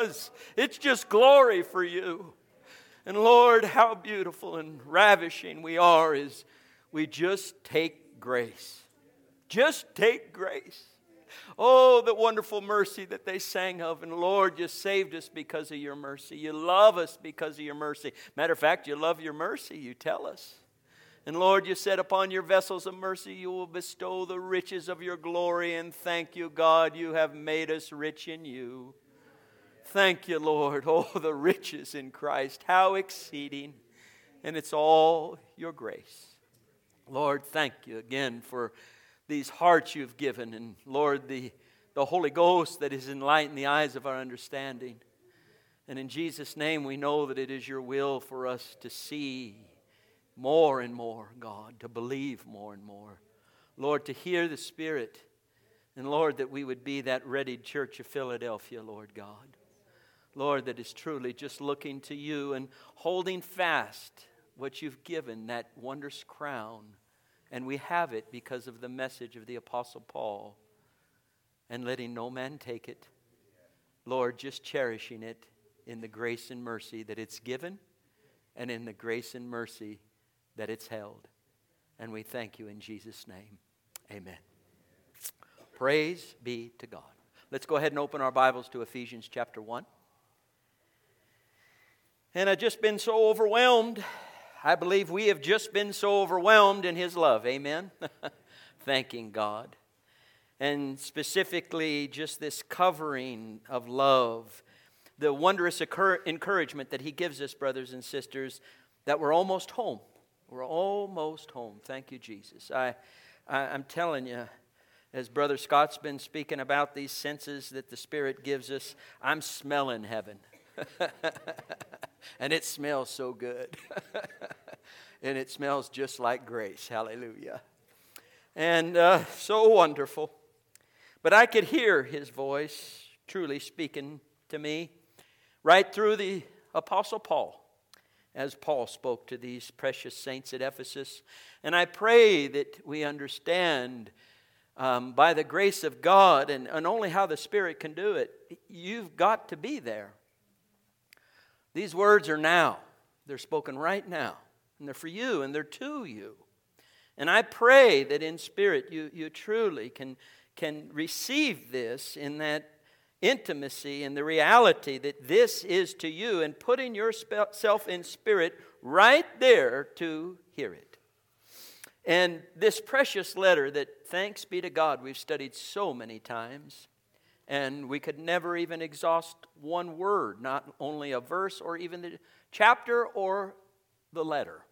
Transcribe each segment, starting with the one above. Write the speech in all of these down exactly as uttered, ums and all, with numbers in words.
does. It's just glory for you. And Lord, how beautiful and ravishing we are is we just take grace. Just take grace. Oh, the wonderful mercy that they sang of. And Lord, you saved us because of your mercy. You love us because of your mercy. Matter of fact, you love your mercy, you tell us. And Lord, you said upon your vessels of mercy you will bestow the riches of your glory. And thank you, God, you have made us rich in you. Thank you, Lord. Oh, the riches in Christ. How exceeding. And it's all your grace. Lord, thank you again for these hearts you've given. And Lord, the, the Holy Ghost that is enlightening the eyes of our understanding. And in Jesus' name we know that it is your will for us to see more and more, God, to believe more and more. Lord, to hear the Spirit. And Lord, that we would be that readied church of Philadelphia, Lord God. Lord, that is truly just looking to you and holding fast what you've given, that wondrous crown. And we have it because of the message of the Apostle Paul. And letting no man take it. Lord, just cherishing it in the grace and mercy that it's given. And in the grace and mercy that it's held. And we thank you in Jesus' name. Amen. Praise be to God. Let's go ahead and open our Bibles to Ephesians chapter one. And I've just been so overwhelmed. I believe we have just been so overwhelmed in His love. Amen. Thanking God. And specifically just this covering of love. The wondrous encouragement that He gives us, brothers and sisters, that we're almost home. We're almost home. Thank you, Jesus. I, I, I'm telling you, as Brother Scott's been speaking about these senses that the Spirit gives us, I'm smelling heaven. And it smells so good. And it smells just like grace. Hallelujah. And uh, so wonderful. But I could hear His voice truly speaking to me right through the Apostle Paul, as Paul spoke to these precious saints at Ephesus. And I pray that we understand um, by the grace of God and, and only how the Spirit can do it, you've got to be there. These words are now. They're spoken right now. And they're for you and they're to you. And I pray that in spirit you, you truly can, can receive this in that intimacy and the reality that this is to you, and putting yourself in spirit right there to hear it. And this precious letter that, thanks be to God, we've studied so many times, and we could never even exhaust one word, not only a verse or even the chapter or the letter.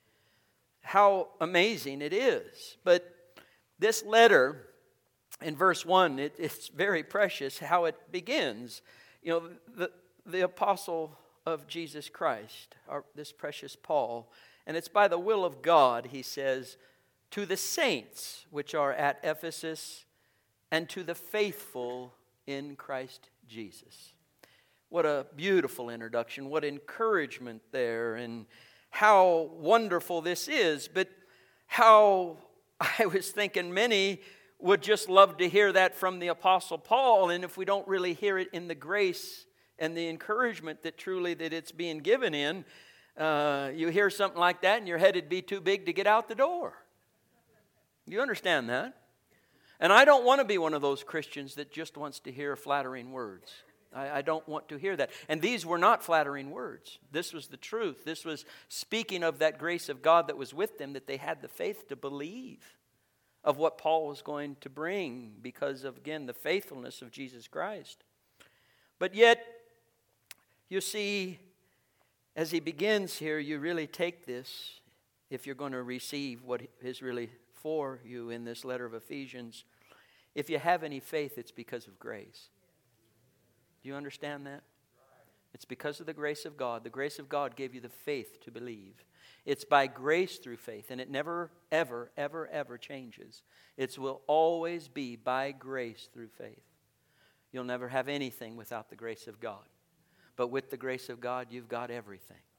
How amazing it is. But this letter, in verse one, it, it's very precious how it begins. You know, the, the apostle of Jesus Christ, our, this precious Paul, and it's by the will of God, he says, to the saints which are at Ephesus and to the faithful in Christ Jesus. What a beautiful introduction, what encouragement there, and how wonderful this is. But how I was thinking many would just love to hear that from the Apostle Paul, and if we don't really hear it in the grace and the encouragement that truly that it's being given in, uh, you hear something like that and your head would be too big to get out the door. You understand that? And I don't want to be one of those Christians that just wants to hear flattering words. I, I don't want to hear that. And these were not flattering words. This was the truth. This was speaking of that grace of God that was with them, that they had the faith to believe of what Paul was going to bring because of, again, the faithfulness of Jesus Christ. But yet, you see, as he begins here, you really take this, if you're going to receive what is really for you in this letter of Ephesians. If you have any faith, it's because of grace. Do you understand that? It's because of the grace of God. The grace of God gave you the faith to believe. It's by grace through faith, and it never, ever, ever, ever changes. It will always be by grace through faith. You'll never have anything without the grace of God. But with the grace of God, you've got everything.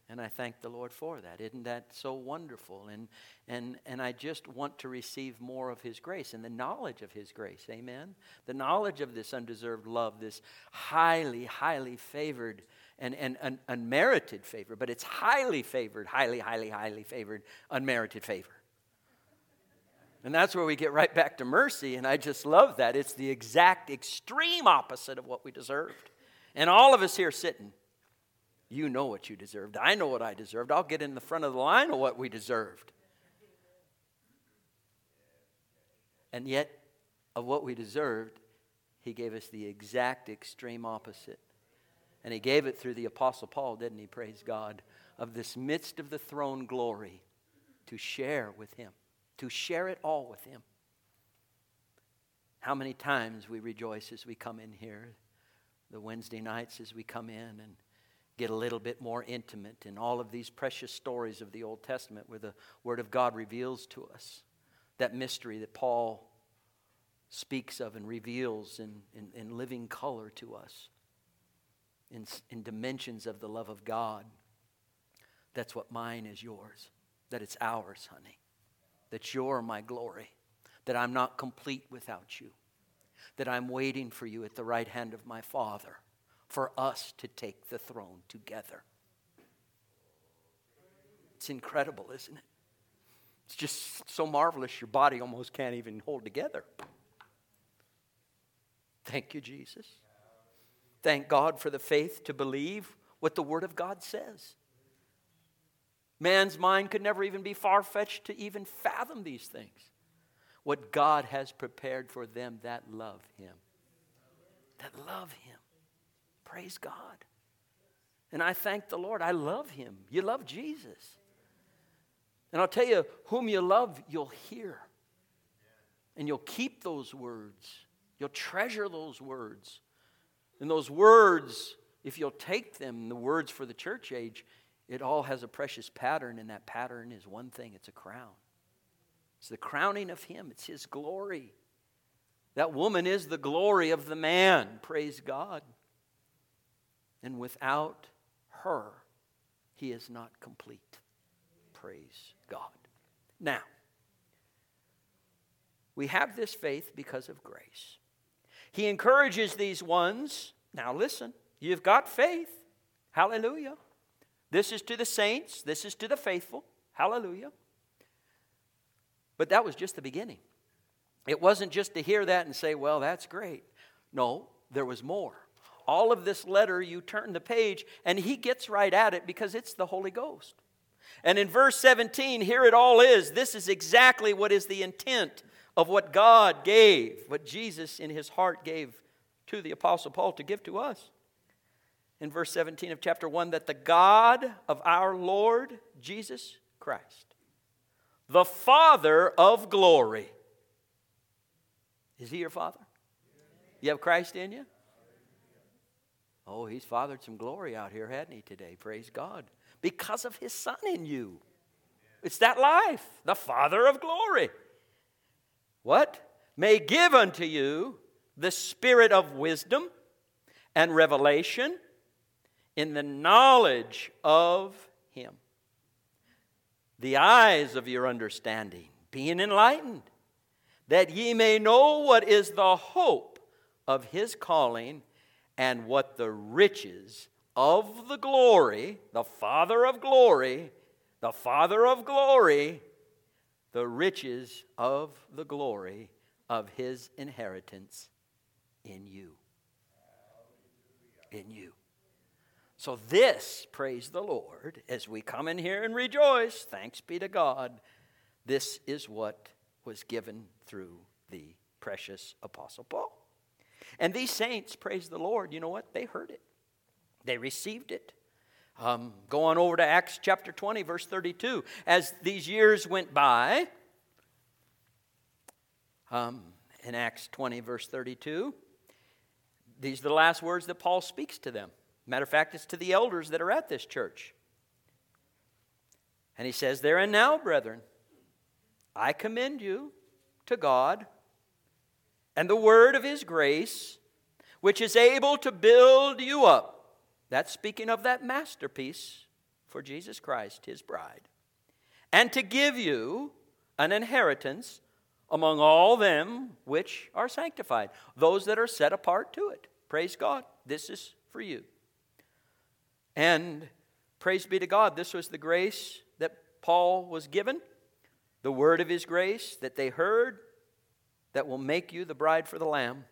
And I thank the Lord for that. Isn't that so wonderful? And, and, and I just want to receive more of His grace and the knowledge of His grace. Amen? The knowledge of this undeserved love, this highly, highly favored and, and, and unmerited favor. But it's highly favored, highly, highly, highly favored, unmerited favor. And that's where we get right back to mercy. And I just love that. It's the exact extreme opposite of what we deserved. And all of us here sitting, you know what you deserved. I know what I deserved. I'll get in the front of the line of what we deserved. And yet, of what we deserved, He gave us the exact extreme opposite. And He gave it through the Apostle Paul, didn't He? Praise God. Of this midst of the throne glory to share with Him. To share it all with Him. How many times we rejoice as we come in here. The Wednesday nights as we come in and get a little bit more intimate in all of these precious stories of the Old Testament where the Word of God reveals to us that mystery that Paul speaks of and reveals in, in, in living color to us, in, in dimensions of the love of God. That's what mine is yours, that it's ours, honey, that you're my glory, that I'm not complete without you, that I'm waiting for you at the right hand of my Father, for us to take the throne together. It's incredible, isn't it? It's just so marvelous your body almost can't even hold together. Thank you, Jesus. Thank God for the faith to believe what the Word of God says. Man's mind could never even be far-fetched to even fathom these things. What God has prepared for them that love Him. That love Him. Praise God. And I thank the Lord. I love Him. You love Jesus. And I'll tell you, whom you love, you'll hear. And you'll keep those words. You'll treasure those words. And those words, if you'll take them, the words for the church age, it all has a precious pattern. And that pattern is one thing. It's a crown. It's the crowning of Him. It's His glory. That woman is the glory of the man. Praise God. And without her, he is not complete. Praise God. Now, we have this faith because of grace. He encourages these ones. Now listen, you've got faith. Hallelujah. This is to the saints. This is to the faithful. Hallelujah. But that was just the beginning. It wasn't just to hear that and say, well, that's great. No, there was more. All of this letter, you turn the page, and he gets right at it because it's the Holy Ghost. And in verse seventeen, here it all is. This is exactly what is the intent of what God gave, what Jesus in His heart gave to the Apostle Paul to give to us. In verse seventeen of chapter one, that the God of our Lord Jesus Christ, the Father of glory. Is He your Father? You have Christ in you? Oh, He's fathered some glory out here, hadn't He, today? Praise God. Because of His Son in you. It's that life. The Father of glory. What? May give unto you the spirit of wisdom and revelation in the knowledge of Him. The eyes of your understanding being enlightened, that ye may know what is the hope of His calling, and what the riches of the glory, the Father of glory, the Father of glory, the riches of the glory of His inheritance in you. In you. So this, praise the Lord, as we come in here and rejoice, thanks be to God, this is what was given through the precious Apostle Paul. And these saints, praise the Lord, you know what? They heard it. They received it. Um, go on over to Acts chapter twenty, verse thirty-two. As these years went by, um, in Acts twenty, verse thirty-two, these are the last words that Paul speaks to them. Matter of fact, it's to the elders that are at this church. And he says, there and now, brethren, I commend you to God and the word of His grace, which is able to build you up. That's speaking of that masterpiece for Jesus Christ, his bride, and to give you an inheritance among all them which are sanctified, those that are set apart to it. Praise God. This is for you. And praise be to God, this was the grace that Paul was given, the word of his grace that they heard that will make you the bride for the Lamb.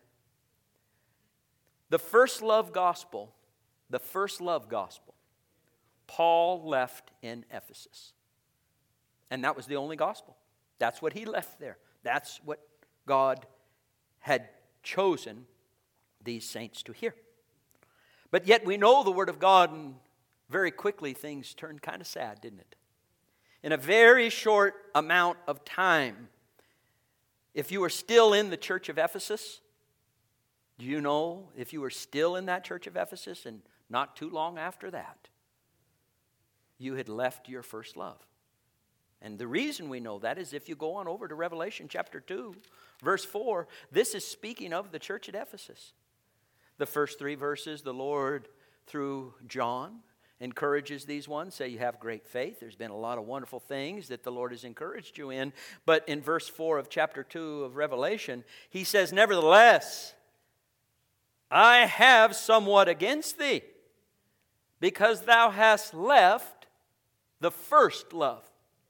The first love gospel, the first love gospel, Paul left in Ephesus. And that was the only gospel. That's what he left there. That's what God had chosen these saints to hear. But yet we know the Word of God, and very quickly things turned kind of sad, didn't it? In a very short amount of time, if you were still in the church of Ephesus, do you know if you were still in that church of Ephesus and not too long after that, you had left your first love? And the reason we know that is if you go on over to Revelation chapter two, verse four, this is speaking of the church at Ephesus. The first three verses, the Lord, through John, encourages these ones, say you have great faith. There's been a lot of wonderful things that the Lord has encouraged you in. But in verse four of chapter two of Revelation, he says, nevertheless, I have somewhat against thee, because thou hast left the first love.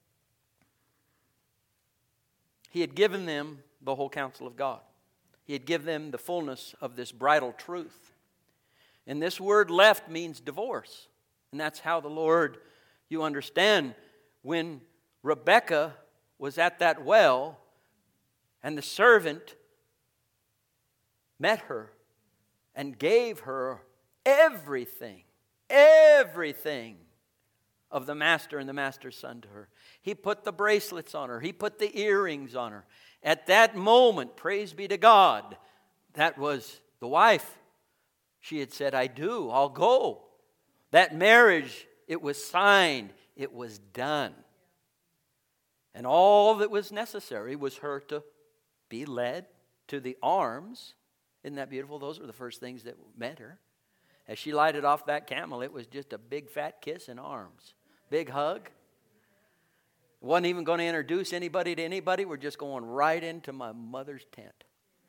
He had given them the whole counsel of God. He had given them the fullness of this bridal truth. And this word left means divorce. And that's how the Lord, you understand, when Rebekah was at that well and the servant met her and gave her everything, everything of the master and the master's son to her. He put the bracelets on her. He put the earrings on her. At that moment, praise be to God, that was the wife. She had said, I do, I'll go. That marriage, it was signed, it was done. And all that was necessary was her to be led to the arms. Isn't that beautiful? Those were the first things that met her. As she lighted off that camel, it was just a big fat kiss and arms. Big hug. Wasn't even going to introduce anybody to anybody. We're just going right into my mother's tent.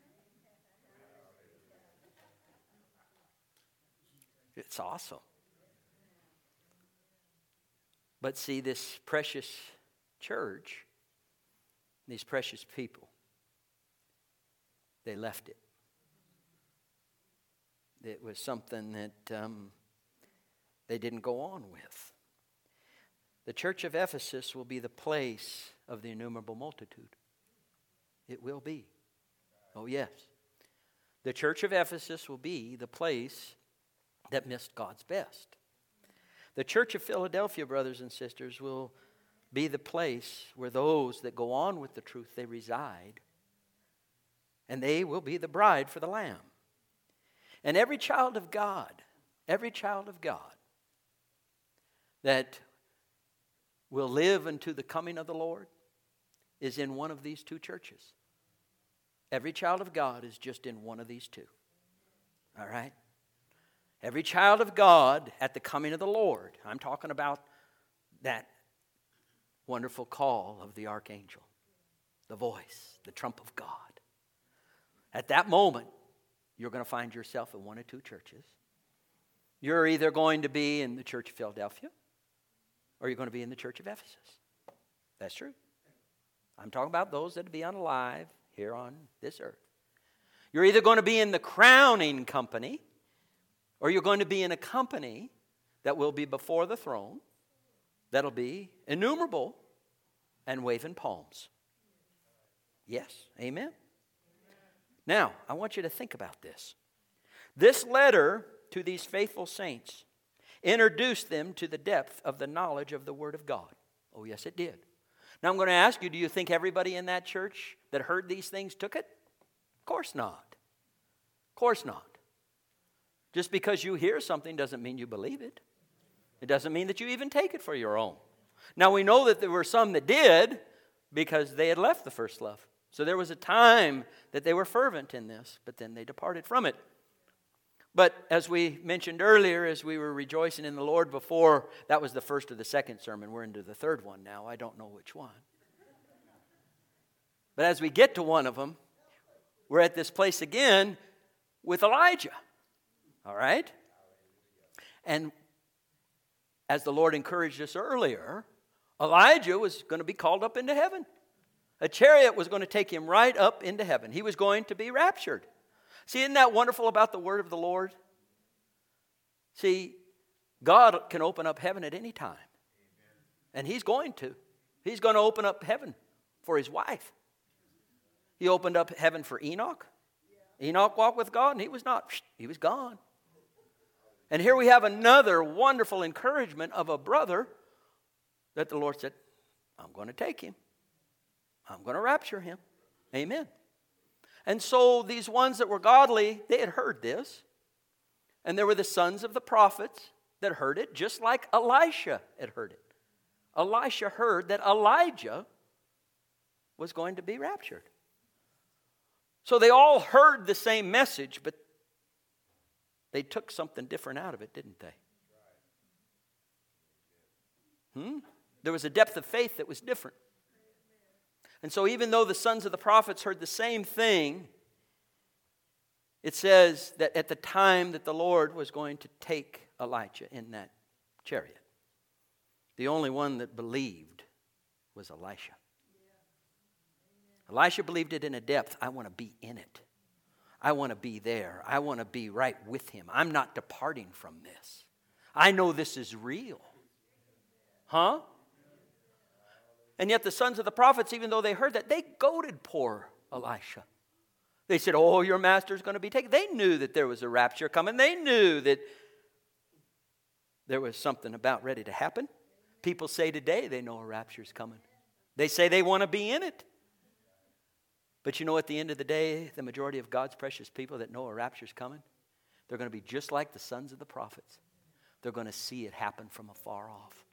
It's awesome. But see, this precious church, these precious people, they left it. It was something that um, they didn't go on with. The church of Ephesus will be the place of the innumerable multitude. It will be. Oh, yes. The church of Ephesus will be the place that missed God's best. The church of Philadelphia, brothers and sisters, will be the place where those that go on with the truth, they reside. And they will be the bride for the Lamb. And every child of God, every child of God that will live unto the coming of the Lord is in one of these two churches. Every child of God is just in one of these two. All right? Every child of God at the coming of the Lord, I'm talking about that wonderful call of the archangel, the voice, the trump of God. At that moment, you're going to find yourself in one of two churches. You're either going to be in the church of Philadelphia, or you're going to be in the church of Ephesus. That's true. I'm talking about those that will be unalive here on this earth. You're either going to be in the crowning company, or you're going to be in a company that will be before the throne, that'll be innumerable and waving palms. Yes, amen? Amen. Now, I want you to think about this. This letter to these faithful saints introduced them to the depth of the knowledge of the Word of God. Oh, yes, it did. Now, I'm going to ask you, do you think everybody in that church that heard these things took it? Of course not. Of course not. Just because you hear something doesn't mean you believe it. It doesn't mean that you even take it for your own. Now, we know that there were some that did because they had left the first love. So there was a time that they were fervent in this, but then they departed from it. But as we mentioned earlier, as we were rejoicing in the Lord before, that was the first or the second sermon. We're into the third one now. I don't know which one. But as we get to one of them, we're at this place again with Elijah. All right? And as the Lord encouraged us earlier, Elijah was going to be called up into heaven. A chariot was going to take him right up into heaven. He was going to be raptured. See, isn't that wonderful about the word of the Lord? See, God can open up heaven at any time. And He's going to. He's going to open up heaven for His wife. He opened up heaven for Enoch. Enoch walked with God and he was not. He was gone. And here we have another wonderful encouragement of a brother that the Lord said, I'm going to take him. I'm going to rapture him. Amen. And so these ones that were godly, they had heard this. And there were the sons of the prophets that heard it, just like Elisha had heard it. Elisha heard that Elijah was going to be raptured. So they all heard the same message, but they took something different out of it, didn't they? Hmm? There was a depth of faith that was different. And so even though the sons of the prophets heard the same thing, it says that at the time that the Lord was going to take Elijah in that chariot, the only one that believed was Elisha. Elisha believed it in a depth. I want to be in it. I want to be there. I want to be right with him. I'm not departing from this. I know this is real. Huh? And yet the sons of the prophets, even though they heard that, they goaded poor Elisha. They said, oh, your master's going to be taken. They knew that there was a rapture coming. They knew that there was something about ready to happen. People say today they know a rapture's coming. They say they want to be in it. But you know, at the end of the day, the majority of God's precious people that know a rapture's coming, they're going to be just like the sons of the prophets. They're going to see it happen from afar off.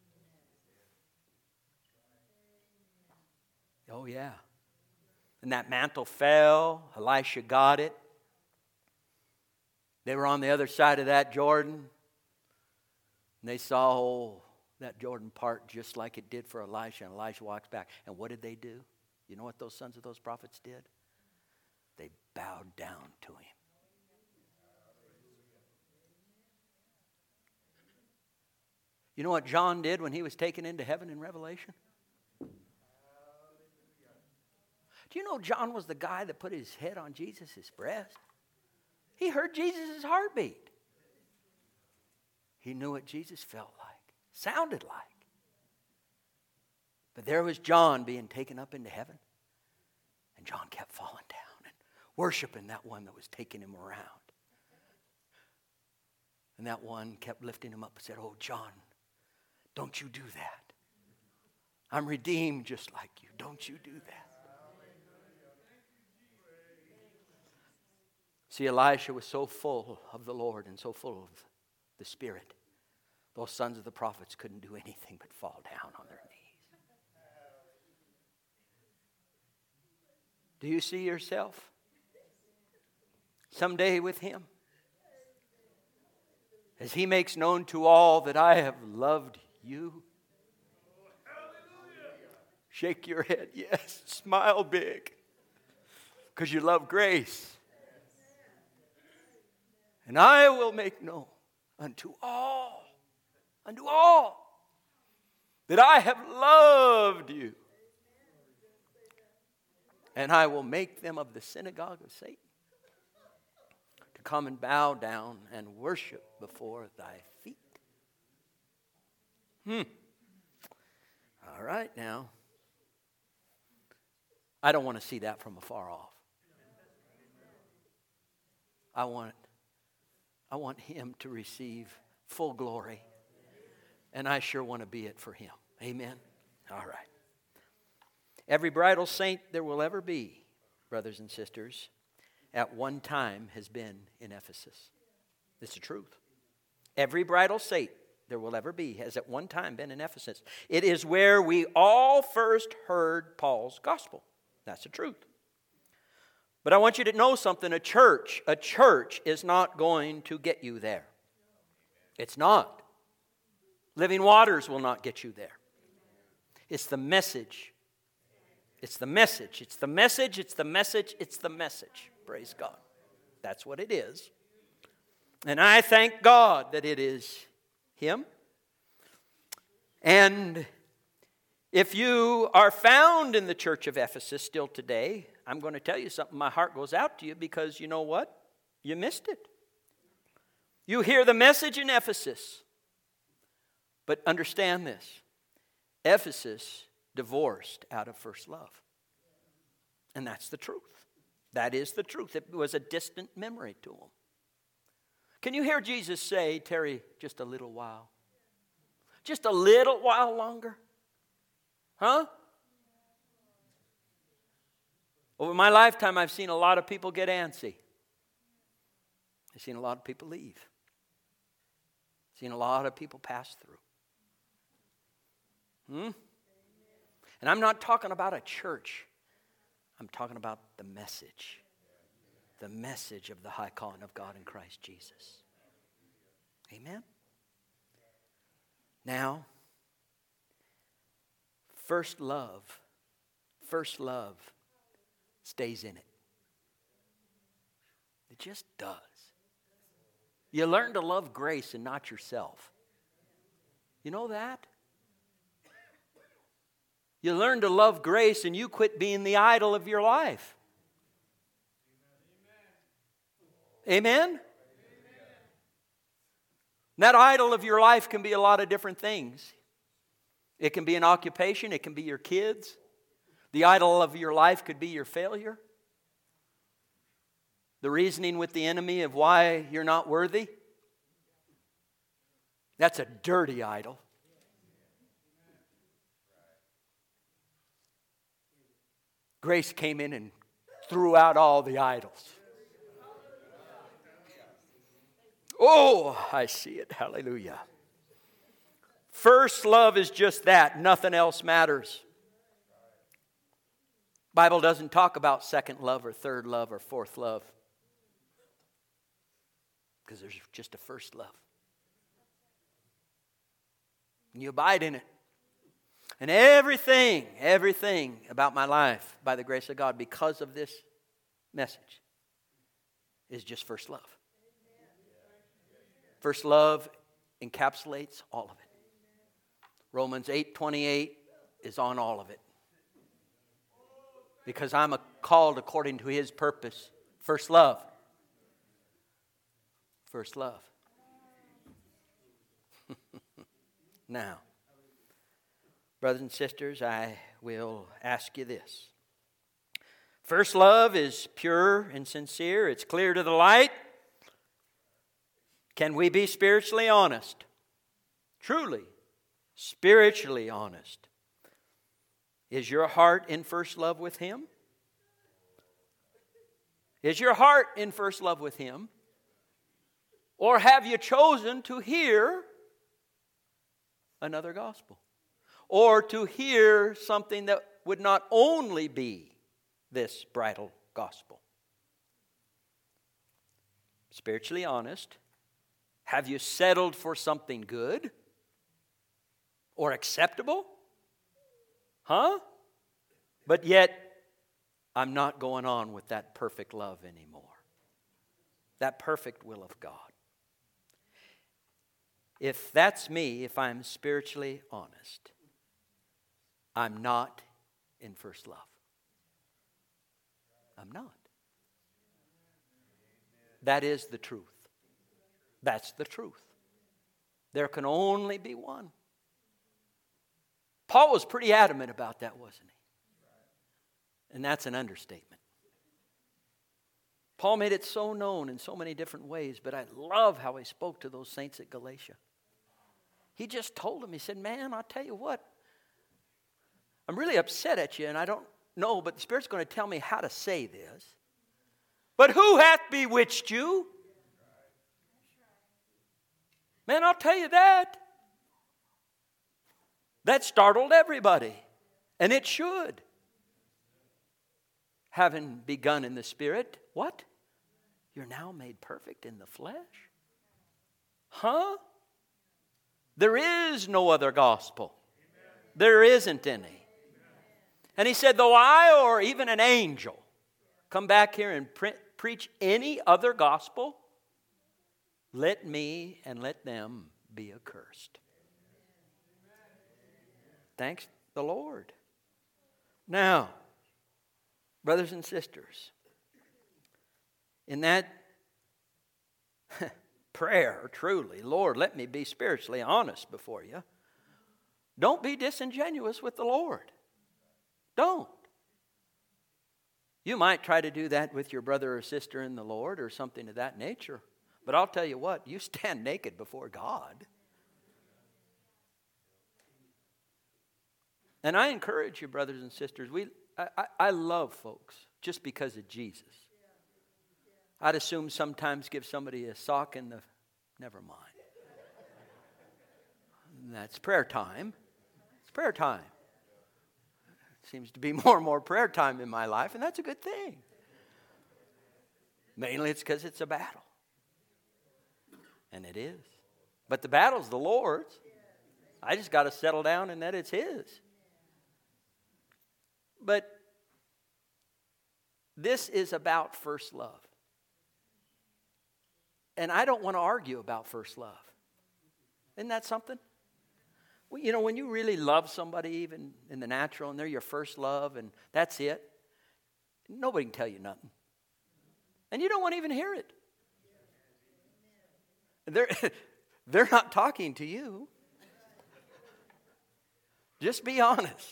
Oh, yeah. And that mantle fell. Elisha got it. They were on the other side of that Jordan. And they saw oh, that Jordan part just like it did for Elisha. And Elisha walks back. And what did they do? You know what those sons of those prophets did? They bowed down to him. You know what John did when he was taken into heaven in Revelation? Do you know John was the guy that put his head on Jesus' breast? He heard Jesus' heartbeat. He knew what Jesus felt like, sounded like. But there was John being taken up into heaven. And John kept falling down and worshiping that one that was taking him around. And that one kept lifting him up and said, oh, John, don't you do that. I'm redeemed just like you. Don't you do that. See, Elisha was so full of the Lord and so full of the Spirit. Those sons of the prophets couldn't do anything but fall down on their knees. Do you see yourself someday with him? As he makes known to all that I have loved you. Shake your head, yes. Smile big. Because you love grace. And I will make known unto all, unto all, that I have loved you. And I will make them of the synagogue of Satan to come and bow down and worship before thy feet. Hmm. All right now. I don't want to see that from afar off. I want, I want him to receive full glory. And I sure want to be it for him. Amen? All right. Every bridal saint there will ever be, brothers and sisters, at one time has been in Ephesus. It's the truth. Every bridal saint there will ever be has at one time been in Ephesus. It is where we all first heard Paul's gospel. That's the truth. But I want you to know something. A church, a church is not going to get you there. It's not. Living Waters will not get you there. It's the message. It's the message. It's the message. It's the message. It's the message. Praise God. That's what it is. And I thank God that it is Him. And if you are found in the church of Ephesus still today, I'm going to tell you something. My heart goes out to you because you know what? You missed it. You hear the message in Ephesus. But understand this. Ephesus divorced out of first love. And that's the truth. That is the truth. It was a distant memory to them. Can you hear Jesus say, tarry just a little while? Just a little while longer? Huh? Over my lifetime, I've seen a lot of people get antsy. I've seen a lot of people leave. I've seen a lot of people pass through. Hmm? And I'm not talking about a church. I'm talking about the message. The message of the high calling of God in Christ Jesus. Amen? Now, first love, first love stays in it. It just does. You learn to love grace and not yourself. You know that? You learn to love grace and you quit being the idol of your life. Amen? Amen? That idol of your life can be a lot of different things. It can be an occupation. It can be your kids. The idol of your life could be your failure. The reasoning with the enemy of why you're not worthy. That's a dirty idol. Grace came in and threw out all the idols. Oh, I see it. Hallelujah. First love is just that. Nothing else matters. Bible doesn't talk about second love or third love or fourth love. Because there's just a first love. And you abide in it. And everything, everything about my life, by the grace of God, because of this message, is just first love. First love encapsulates all of it. Romans eight twenty-eight is on all of it. Because I'm a, called according to His purpose. First love. First love. Now, brothers and sisters, I will ask you this. First love is pure and sincere. It's clear to the light. Can we be spiritually honest? Truly, spiritually honest. Is your heart in first love with Him? Is your heart in first love with Him? Or have you chosen to hear another gospel? Or to hear something that would not only be this bridal gospel? Spiritually honest. Have you settled for something good? Or acceptable? Huh? But yet, I'm not going on with that perfect love anymore. That perfect will of God. If that's me, if I'm spiritually honest, I'm not in first love. I'm not. That is the truth. That's the truth. There can only be one. Paul was pretty adamant about that, wasn't he? And that's an understatement. Paul made it so known in so many different ways, but I love how he spoke to those saints at Galatia. He just told them, he said, man, I'll tell you what, I'm really upset at you, and I don't know, but the Spirit's going to tell me how to say this. But who hath bewitched you? Man, I'll tell you that. That startled everybody. And it should. having begun in the Spirit, what? You're now made perfect in the flesh? Huh? There is no other gospel. There isn't any. And he said, though I or even an angel come back here and pre- preach any other gospel, let me and let them be accursed. Thanks the Lord. Now, brothers and sisters, in that prayer, truly, Lord, let me be spiritually honest before you. Don't be disingenuous with the Lord. Don't. You might try to do that with your brother or sister in the Lord or something of that nature. But I'll tell you what, you stand naked before God. And I encourage you, brothers and sisters, we, I, I, I love folks just because of Jesus. I'd assume sometimes give somebody a sock in the, never mind. And that's prayer time. It's prayer time. It seems to be more and more prayer time in my life, and that's a good thing. Mainly it's because it's a battle. And it is. But the battle's the Lord's. I just got to settle down and that it's His. But this is about first love. And I don't want to argue about first love. Isn't that something? Well, you know, when you really love somebody, even in the natural, and they're your first love, and that's it, nobody can tell you nothing. And you don't want to even hear it. They're, they're not talking to you. Just be honest.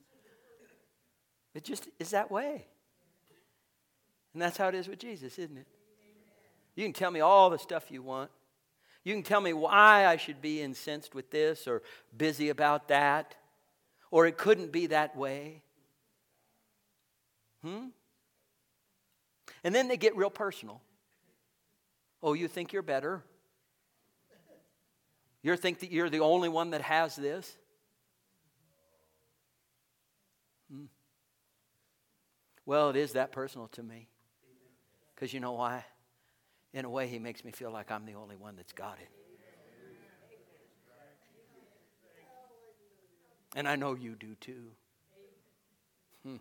It just is that way. And that's how it is with Jesus, isn't it? You can tell me all the stuff you want. You can tell me why I should be incensed with this or busy about that. Or it couldn't be that way. Hmm? And then they get real personal. Oh, you think you're better? You think that you're the only one that has this? Hmm. Well, it is that personal to me. Because you know why? In a way, He makes me feel like I'm the only one that's got it. And I know you do too. Hmm.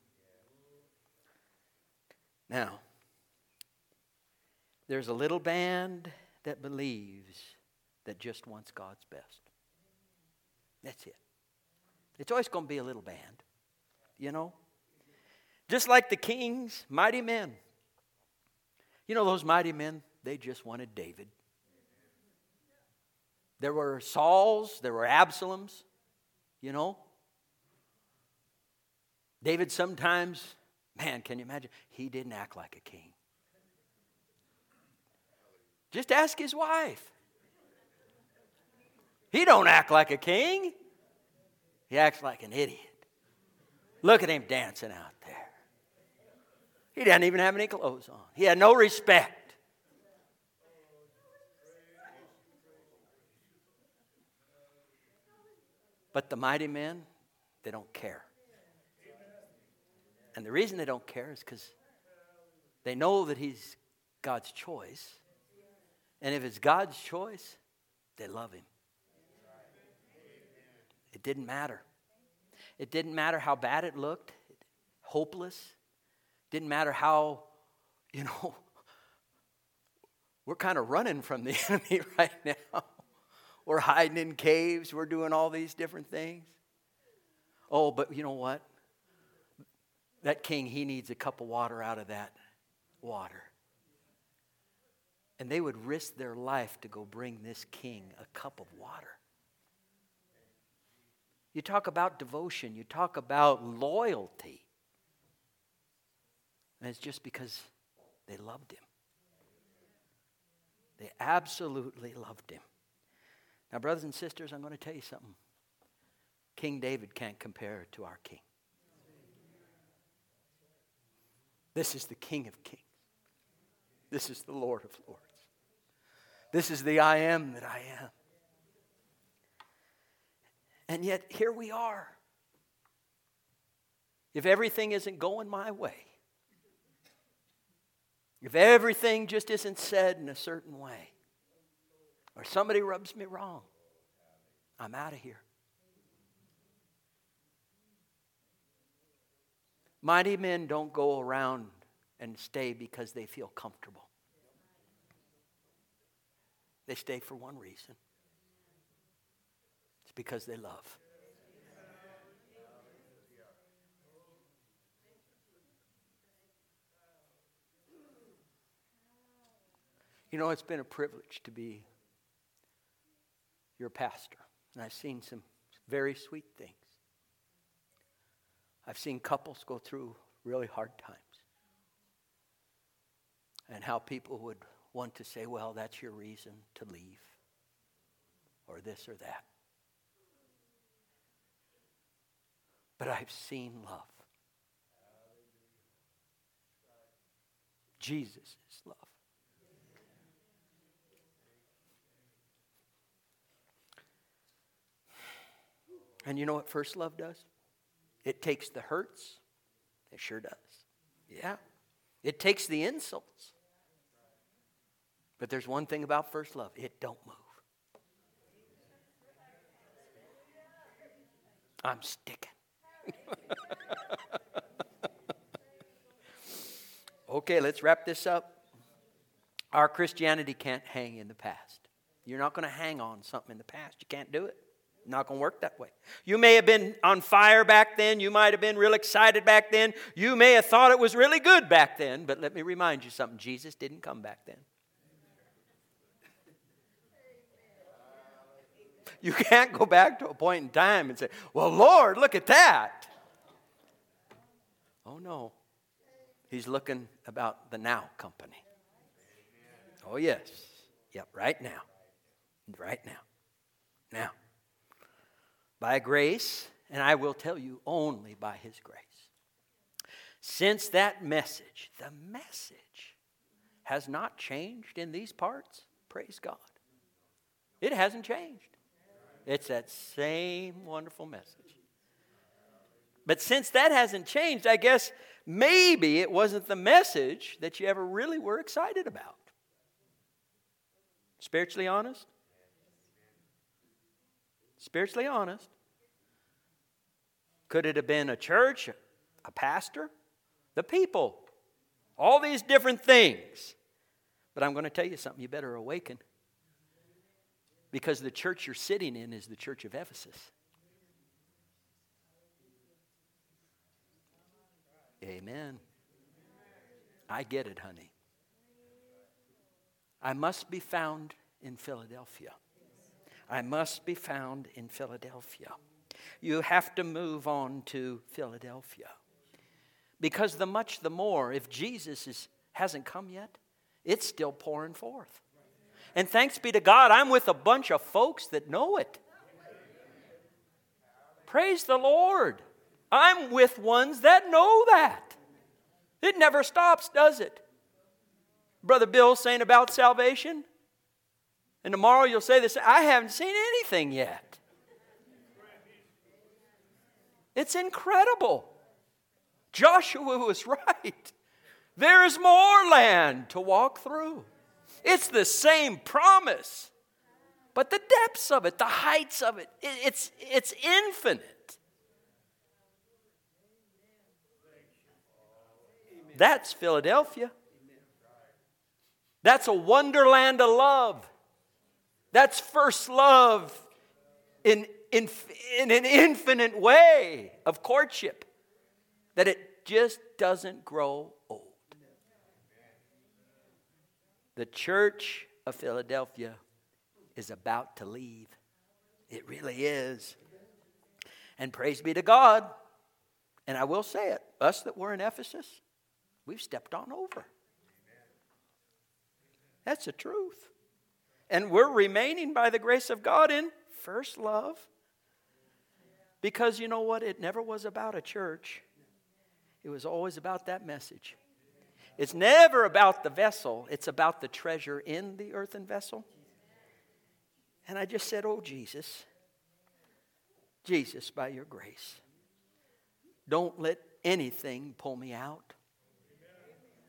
Now, there's a little band that believes that just wants God's best. That's it. It's always going to be a little band, you know? Just like the kings, mighty men. You know those mighty men? They just wanted David. There were Sauls, there were Absaloms, you know? David sometimes, man, can you imagine? He didn't act like a king. Just ask his wife. He don't act like a king. He acts like an idiot. Look at him dancing out there. He didn't even have any clothes on. He had no respect. But the mighty men, they don't care. And the reason they don't care is because they know that he's God's choice. And if it's God's choice, they love him. It didn't matter. It didn't matter how bad it looked, hopeless. Didn't matter how, you know, we're kind of running from the enemy right now. We're hiding in caves. We're doing all these different things. Oh, but you know what? That king, he needs a cup of water out of that water. And they would risk their life to go bring this king a cup of water. You talk about devotion. You talk about loyalty. And it's just because they loved him. They absolutely loved him. Now, brothers and sisters, I'm going to tell you something. King David can't compare to our king. This is the King of kings. This is the Lord of lords. This is the I am that I am. And yet, here we are. If everything isn't going my way, if everything just isn't said in a certain way, or somebody rubs me wrong, I'm out of here. Mighty men don't go around and stay because they feel comfortable. They stay for one reason. It's because they love. You know, it's been a privilege to be your pastor. And I've seen some very sweet things. I've seen couples go through really hard times. And how people would want to say, well, that's your reason to leave. Or this or that. But I've seen love. Jesus is love. And you know what first love does? It takes the hurts. It sure does. Yeah. It takes the insults. But there's one thing about first love. It don't move. I'm sticking. Okay, let's wrap this up. Our Christianity can't hang in the past. You're not going to hang on something in the past. You can't do it. Not going to work that way. You may have been on fire back then. You might have been real excited back then. You may have thought it was really good back then. But let me remind you something. Jesus didn't come back then. You can't go back to a point in time and say, well, Lord, look at that. Oh, no. He's looking about the now company. Oh, yes. Yep, right now. Right now. Now. By grace, and I will tell you only by His grace. Since that message, the message, has not changed in these parts, praise God. It hasn't changed. It's that same wonderful message. But since that hasn't changed, I guess maybe it wasn't the message that you ever really were excited about. Spiritually honest? Spiritually honest. Could it have been a church, a pastor, the people, all these different things? But I'm going to tell you something, you better awaken. Because the church you're sitting in is the church of Ephesus. Amen. I get it, honey. I must be found in Philadelphia. I must be found in Philadelphia. You have to move on to Philadelphia. Because the much the more, if Jesus is, hasn't come yet, it's still pouring forth. And thanks be to God, I'm with a bunch of folks that know it. Praise the Lord. I'm with ones that know that. It never stops, does it? Brother Bill saying about salvation. And tomorrow you'll say this, I haven't seen anything yet. It's incredible. Joshua was right. There is more land to walk through. It's the same promise. But the depths of it, the heights of it, it's, it's infinite. That's Philadelphia. That's a wonderland of love. That's first love in, in, in an infinite way of courtship. That it just doesn't grow old. The church of Philadelphia is about to leave. It really is. And praise be to God. And I will say it. Us that were in Ephesus, we've stepped on over. That's the truth. And we're remaining by the grace of God in first love. Because you know what? It never was about a church. It was always about that message. It's never about the vessel. It's about the treasure in the earthen vessel. And I just said, oh, Jesus. Jesus, by your grace. Don't let anything pull me out.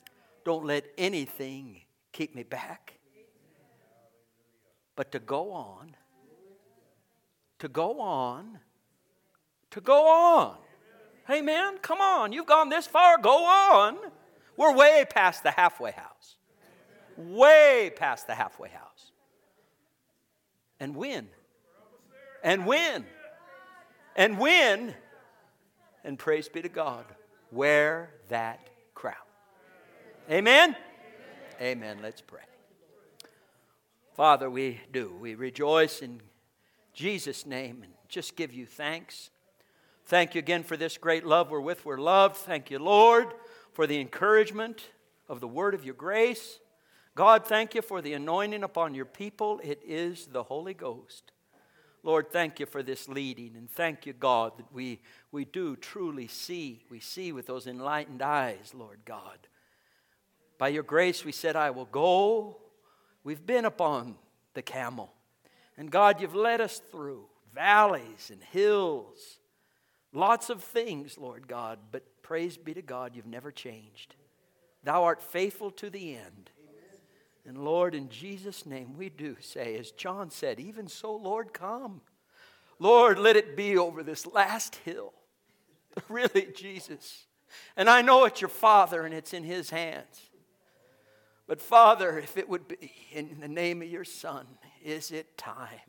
Don't let anything keep me back. But to go on, to go on, to go on. Amen? Come on, you've gone this far, go on. We're way past the halfway house. Way past the halfway house. And win. And win. And win. And praise be to God. Wear that crown. Amen? Amen. Let's pray. Father, we do. We rejoice in Jesus' name and just give you thanks. Thank you again for this great love wherewith we're loved. Thank you, Lord, for the encouragement of the word of your grace. God, thank you for the anointing upon your people. It is the Holy Ghost. Lord, thank you for this leading. And thank you, God, that we, we do truly see. We see with those enlightened eyes, Lord God. By your grace, we said, I will go. We've been upon the camel. And God, you've led us through valleys and hills. Lots of things, Lord God. But praise be to God, you've never changed. Thou art faithful to the end. And Lord, in Jesus' name we do say, as John said, even so, Lord, come. Lord, let it be over this last hill. Really, Jesus. And I know it's your Father and it's in His hands. But Father, if it would be in the name of your Son, is it time?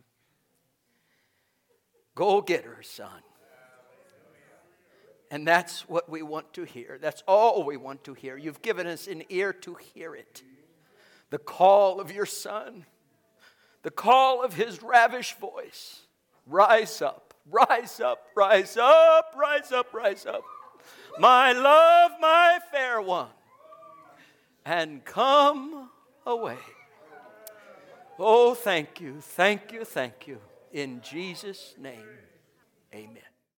Go get her, son. And that's what we want to hear. That's all we want to hear. You've given us an ear to hear it. The call of your Son, the call of His ravished voice. Rise up, rise up, rise up, rise up, rise up. My love, my fair one, and come away. Oh, thank you, thank you, thank you. In Jesus' name, amen.